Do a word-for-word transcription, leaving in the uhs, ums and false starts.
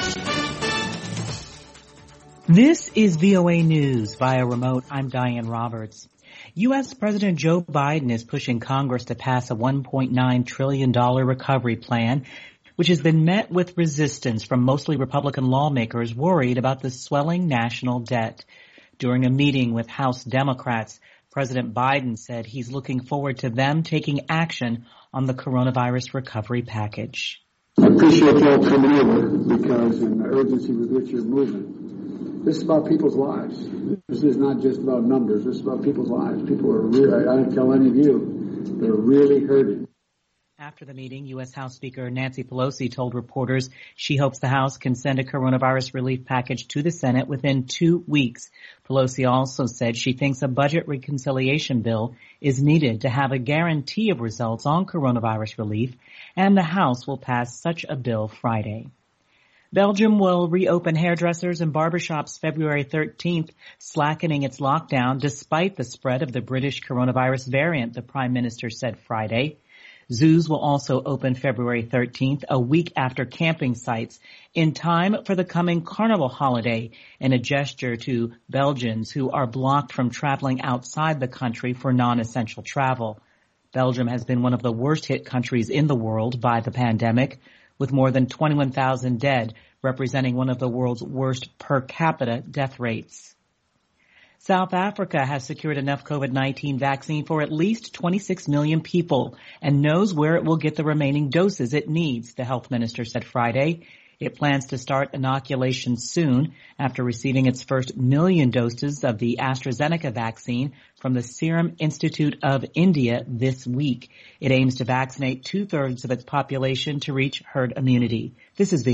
This is V O A News via remote. I'm Diane Roberts. U S. President Joe Biden is pushing Congress to pass a one point nine trillion dollars recovery plan, which has been met with resistance from mostly Republican lawmakers worried about the swelling national debt. During a meeting with House Democrats, President Biden said he's looking forward to them taking action on the coronavirus recovery package. I appreciate you all coming over because in the urgency with which you're moving. This is about people's lives. This is not just about numbers. This is about people's lives. People are really, I don't tell any of you, they're really hurting. After the meeting, U S. House Speaker Nancy Pelosi told reporters she hopes the House can send a coronavirus relief package to the Senate within two weeks. Pelosi also said she thinks a budget reconciliation bill is needed to have a guarantee of results on coronavirus relief, and the House will pass such a bill Friday. Belgium will reopen hairdressers and barbershops February thirteenth, slackening its lockdown despite the spread of the British coronavirus variant, the Prime Minister said Friday. Zoos will also open February thirteenth, a week after camping sites, in time for the coming Carnival holiday, in a gesture to Belgians who are blocked from traveling outside the country for non-essential travel. Belgium has been one of the worst hit countries in the world by the pandemic, with more than twenty-one thousand dead, representing one of the world's worst per capita death rates. South Africa has secured enough COVID nineteen vaccine for at least twenty-six million people and knows where it will get the remaining doses it needs, the health minister said Friday. It plans to start inoculation soon after receiving its first million doses of the AstraZeneca vaccine from the Serum Institute of India this week. It aims to vaccinate two-thirds of its population to reach herd immunity. This is